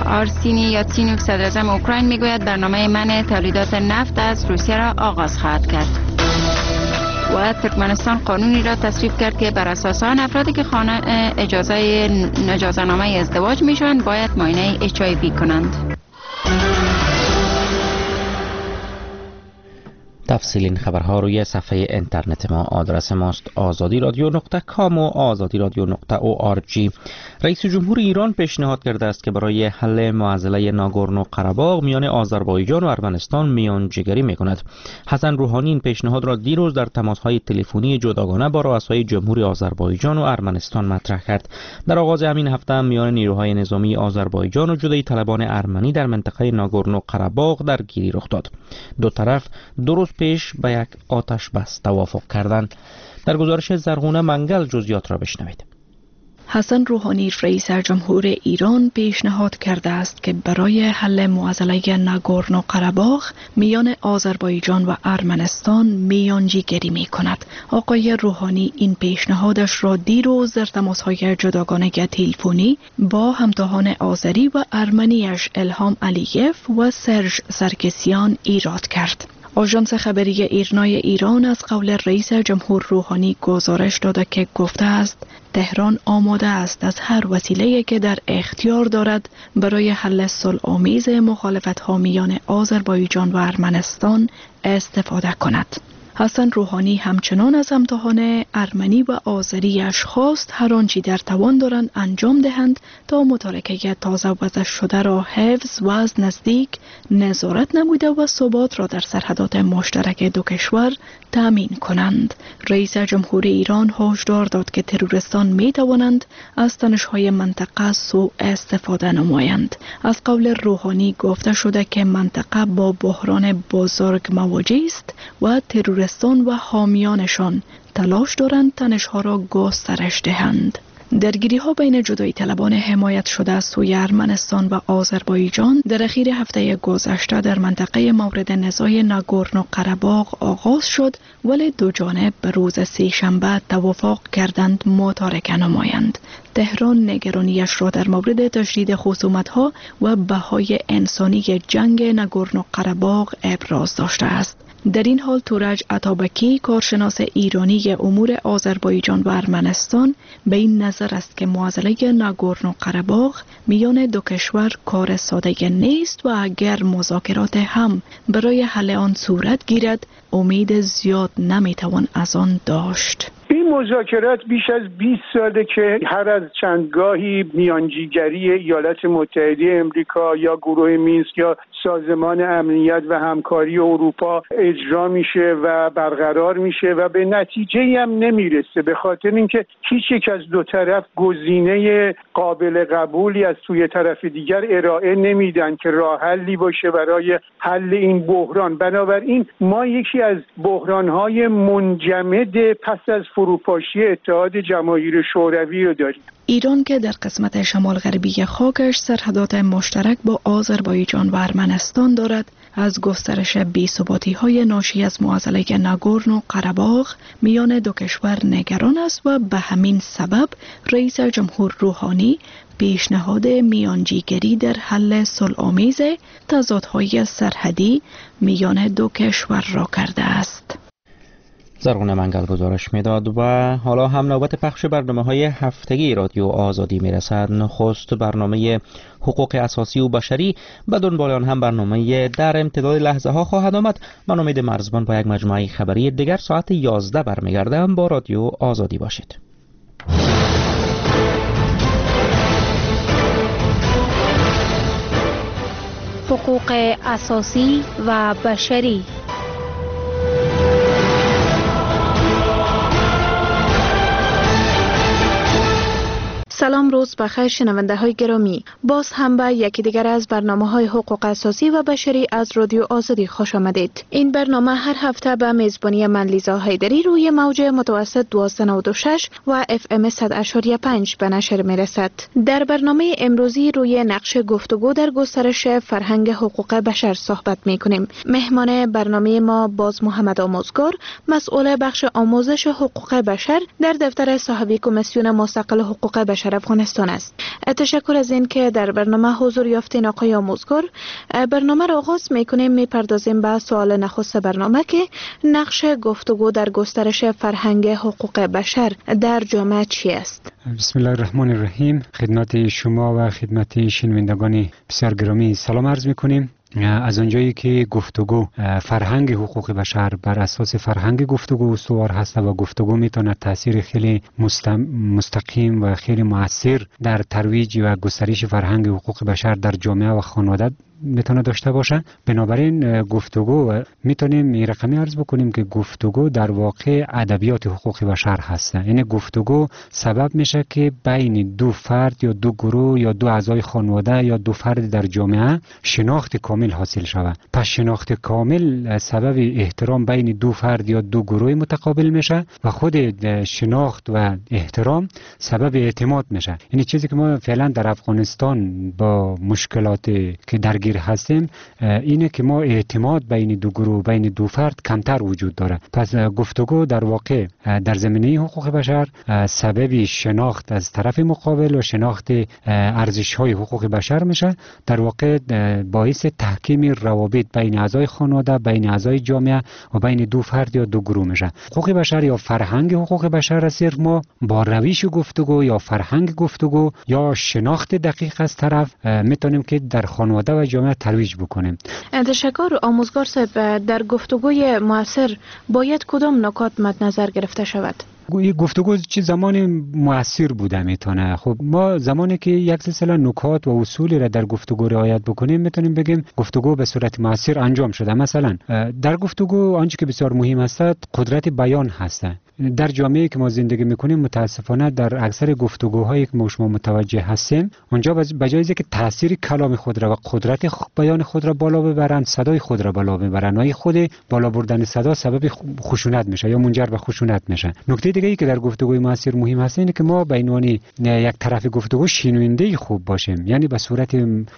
آرسینی یاتسینوف صدر اعظم اوکراین میگوید برنامه منع تولیدات نفت از روسیه را آغاز خواهد کرد. و ترکمنستان قانونی را تصویب کرد که بر اساس آن افرادی که اجازه‌نامه ازدواج میشوند باید معاینه HIV کنند. تفصیل این خبرها روی صفحه اینترنت ما. آدرس ماست azadi.radio.com و azadi.radio.org. رئیس جمهور ایران پیشنهاد کرده است که برای حل معضله ناگورنو قره‌باغ میان آذربایجان و ارمنستان میانجیگری میکند. حسن روحانی این پیشنهاد را دیروز در تماس‌های تلفنی جداگانه با رؤسای جمهوری آذربایجان و ارمنستان مطرح کرد. در آغاز همین هفته میان نیروهای نظامی آذربایجان و جدایی طلبان ارمنی در منطقه ناگورنو قره‌باغ درگیری رخ داد. دو طرف دو روز پیش به یک آتش بس توافق کردند. در گزارش زرغونه منگل جزئیات را بشنوید. حسن روحانی رئیس جمهور ایران پیشنهاد کرده است که برای حل معضله ناگورنو قره‌باغ میان آذربایجان و ارمنستان میانجیگری می کند. آقای روحانی این پیشنهادش را دیروز در تماس‌های جداگانه تلفنی با همتاهان آذری و ارمنیش الهام علییف و سرژ سرکسیان ایراد کرد. آژانس خبری ایرنای ایران از قول رئیس جمهور روحانی گزارش داده که گفته است تهران آماده است از هر وسیله‌ای که در اختیار دارد برای حل صلح‌آمیز مخالفت‌ها میان آذربایجان و ارمنستان استفاده کند. حسن روحانی همچنان از همتاهان ارمنی و آذریش خواست هر آنچه در توان دارند انجام دهند تا متارکه تازه وضع شده را حفظ و از نزدیک نظارت نموده و ثبات را در سرحدات مشترک دو کشور تامین کنند. رئیس جمهور ایران هشدار داد که تروریستان می توانند از تنش‌های منطقه سوء استفاده نمایند. از قول روحانی گفته شده که منطقه با بحران بزرگ مواجه است و تروریستان و حامیانشان تلاش دارند تنش‌ها را گسترش دهند. درگیری ها بین جدایی طلبان حمایت شده از سوی ارمنستان و آذربایجان در اخیر هفته گذشته در منطقه مورد نزاع ناگورنو قره‌باغ آغاز شد، ولی دو جانب به روز سه‌شنبه توافق کردند متارکه نمایند. تهران نگرانیش را در مورد تشدید خصومت‌ها و بهای انسانی جنگ ناگورنو قره‌باغ ابراز داشته است. در این حال تورج عطابکی کارشناس ایرانی امور آذربایجان و ارمنستان به این نظر است که معضله ناگورنو قره‌باغ میان دو کشور کار ساده نیست و اگر مذاکرات هم برای حل آن صورت گیرد امید زیاد نمیتوان از آن داشت. این مذاکرات بیش از 20 ساله که هر از چندگاهی میانجیگری ایالات متحده امریکا یا گروه مینسک یا سازمان امنیت و همکاری اروپا اجرا میشه و برقرار میشه و به نتیجه‌ای هم نمیرسه، به خاطر اینکه هیچ یک از دو طرف گزینه قابل قبولی از سوی طرف دیگر ارائه نمیدن که راه حلی باشه برای حل این بحران. بنابراین ما یکی از بحران‌های منجمد پس از فروپاشی اتحاد جماهیر شوروی رو داریم. ایران که در قسمت شمال غربی خاکش سرحدات مشترک با آذربایجان و ارمنستان دارد، از گسترش بی‌ثباتی‌های ناشی از معضله ناگورنو قره‌باغ میان دو کشور نگران است و به همین سبب رئیس جمهور روحانی پیشنهاد میانجیگری در حل صلح‌آمیز تضادهای سرحدی میان دو کشور را کرده است. زرغونه منگل گزارش میداد. و حالا هم نوبت پخش برنامه‌های هفتگی رادیو آزادی میرسد. نخست برنامه حقوق اساسی و بشری، به دنبال آن هم برنامه در امتداد لحظه ها خواهد آمد. من امید مرزبان با یک مجموعه خبری دیگر ساعت 11 برمیگردم. با رادیو آزادی باشید. حقوق اساسی و بشری. سلام، روز بخیر شنونده های گرامی. باز هم به یکی دیگر از برنامه های حقوق اساسی و بشری از رادیو آزادی خوش آمدید. این برنامه هر هفته به میزبانی من لیزا حیدری روی موج متوسط 1296 و FM 100.5 به نشر می رسد. در برنامه امروزی روی نقش گفتگو در گسترش فرهنگ حقوق بشر صحبت می کنیم. مهمان برنامه ما باز محمد آموزگار، مسئول بخش آموزش حقوق بشر در دفتر صاحبی کمیسیون مستقل حقوق بشر افغانستان است. تشکر از این که در برنامه حضور یافتین آقای آموزگار. برنامه را آغاز میکنیم، میپردازیم به سوال نخست برنامه که نقش گفتگو در گسترش فرهنگ حقوق بشر در جامعه چی است؟ بسم الله الرحمن الرحیم. خدمت شما و خدمت شنوندگان بسیار گرامی سلام عرض میکنیم. از آنجایی که گفتگو فرهنگ حقوق بشر بر اساس فرهنگ گفتگو استوار هست و گفتگو میتونه تاثیر خیلی مستقیم و خیلی مؤثر در ترویج و گسترش فرهنگ حقوق بشر در جامعه و خانواده میتونه داشته باشه، بنابراین گفتگو میتونیم این رقمی عرض بکنیم که گفتگو در واقع ادبیات حقوق بشر هست. یعنی گفتگو سبب میشه که بین دو فرد یا دو گروه یا دو اعضای خانواده یا دو فرد در جامعه شناخت کامل حاصل شود. پس شناخت کامل سبب احترام بین دو فرد یا دو گروه متقابل میشه و خود شناخت و احترام سبب اعتماد میشه. یعنی چیزی که ما فعلا در افغانستان با مشکلات که درگیر هستیم اینه که ما اعتماد بین دو گروه بین دو فرد کمتر وجود داره. پس گفتگو در واقع در زمینه حقوق بشر سبب شناخت از طرف مقابل و شناخت ارزش‌های حقوق بشر میشه، در واقع باعث تحکیم روابط بین اعضای خانواده، بین اعضای جامعه و بین دو فرد یا دو گروه میشه. حقوق بشر یا فرهنگ حقوق بشر را صرف ما با روش گفتگو یا فرهنگ گفتگو یا شناخت دقیق از طرف میتونیم که در خانواده و جامعه ترویج بکنیم. تشکر. آموزگار صاحب، در گفتگوی مؤثر باید کدام نکات مد نظر گرفته شود؟ این گفتگو چه زمان مؤثر بوده میتونه؟ خب ما زمانی که یک سلسله نکات و اصولی را در گفتگو رعایت بکنیم میتونیم بگیم گفتگو به صورت مؤثر انجام شده. مثلا در گفتگو آنچه که بسیار مهم است قدرت بیان هست. در جامعه‌ای که ما زندگی میکنیم متاسفانه در اکثر گفتگوهایی که ما شما متوجه هستیم اونجا بجای اینکه تاثیر کلام خود را و قدرت بیان خود را بالا ببرند، صدای خود را بالا ببرند و خود بالا بردن صدا سبب خشونت میشه یا منجر به خشونت میشه. نکته دیگه ای که در گفتگوی مؤثر مهم هست اینه که ما به عنوان یک طرف گفتگو شنونده خوب باشیم، یعنی به صورت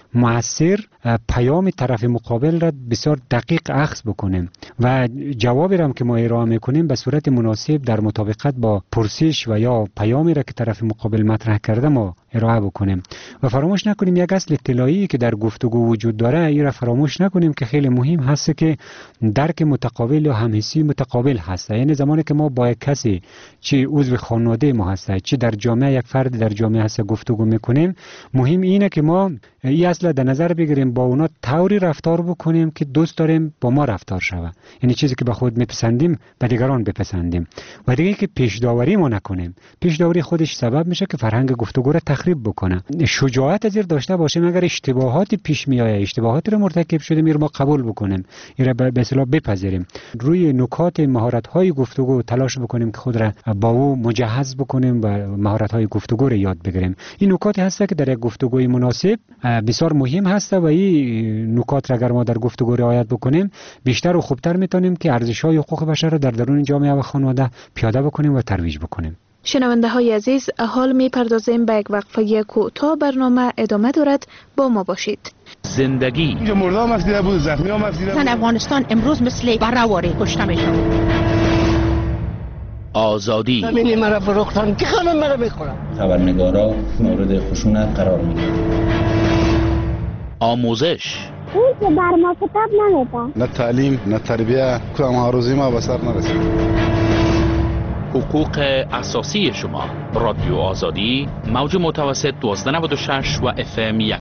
مؤثر پیام طرف مقابل را بسیار دقیق اخذ بکنیم و جوابی را که ما ارائه میکنیم به صورت مناسب در مطابقت با پرسش و یا پیامی را که طرف مقابل مطرح کرده ما ارائه بکنیم. و فراموش نکنیم یک اصل اطلاعی که در گفتگو وجود داره، این را فراموش نکنیم که خیلی مهم هست که درک متقابل یا همحسی متقابل هست. یعنی زمانی که ما با کسی چه عضو خانواده ما هست چه در جامعه یک فرد در جامعه هست گفتگو میکنیم، مهم اینه که ما این اصل در نظر بگیریم با اونا طوری رفتار بکنیم که دوست داریم با ما رفتار شود. یعنی چیزی که به خود میپسندیم به دیگران بپسندیم. و دیگه که پیش داوری ما نکنیم. پیش داوری خودش سبب میشه که فرهنگ گفتگو را تخریب بکنه. شجاعت از داشته باشیم اگر اشتباهاتی پیش میآید، اشتباهاتی را مرتکب شدیم ما قبول بکنیم، این را به اصطلاح بپذیریم. روی نکات مهارت‌های گفتگو تلاش بکنیم که خود را با او مجهز بکنیم و مهارت‌های گفتگو را یاد بگیریم. این نکاتی هست که در یک گفتگوی مناسب بسیار مهم هست و این نکات را اگر ما در گفتگو رعایت بکنیم بیشتر و خوبتر میتونیم که ارزش‌های حقوق بشر را در درون جامعه و خانواده پیاده بکنیم و ترویج بکنیم. شنونده های عزیز، حال می پردازیم به یک وقفه کوتاه. برنامه ادامه دارد، با ما باشید. زندگی اینجا مردم مفیده بود، زخمی هم مفیده بود. افغانستان امروز مثل برآوری کشته میشن. آزادی همین مرا فروختن که خانم مرا میخورن. خبرنگارا مورد خشونت قرار میگیرن. آموزش اون که بر ما کتاب نمیدن. نه تعلیم نه تربیه، کدام هاروزی ما به سر نرسید. حقوق اساسی شما. رادیو آزادی، موج متوسط 1296 و FM